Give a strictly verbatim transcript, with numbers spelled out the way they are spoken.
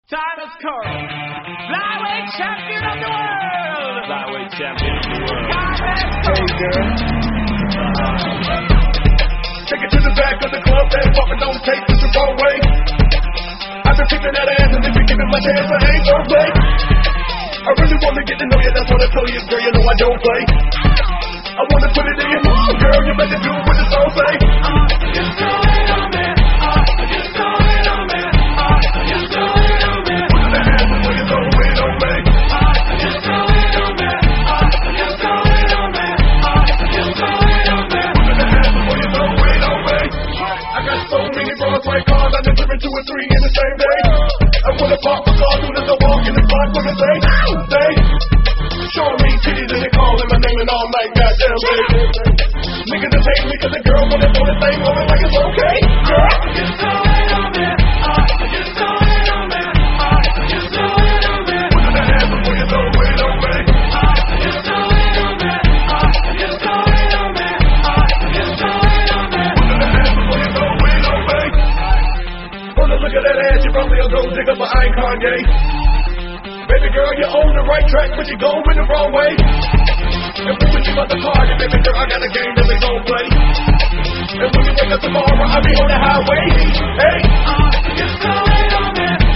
Time has come. Flyweight champion of the world. Flyweight champion of the world. Hey girl. Take it to the back of the club, and fucking don't take this the wrong way. I've been kicking that ass, and if you're giving my chance, I ain't gon' play. I really wanna get to know you, that's what I tell you, girl, you know I don't play. I wanna put it in your mouth, girl, you better do what it's all say. Just throw it on me. Just throw it on me. Just throw it on me. Put it in the hands before you throw it on me. Just throw it on me. Just throw it on me. Just throw it on me. Put it in the hands before you throw it on me. I got so many bras, white cars, I done driven two or three in the same day. I wanna pop a car, soon as I walk in the spot, what they say? Showing me titties and they calling my name and all night, goddamn baby. Niggas just hate me cause the girl wanna throw this thing on me like it's okay, girl. Just throw it on me. Just throw it on me. Just throw it on me. Put it in the hands before you throw it on me. Just throw it on me. Just throw it on me. Just throw it on me. Put it in the hands before you throw it on me. Wanna look at that ass, you probably will go dig up, but I ain't Kanye. Baby girl, you're on the right track, but you're going the wrong way. And when we keep out the party, baby girl, I got a game that we gon' play. And when you wake up tomorrow, I'll be on the highway. Hey, Just throw it on me.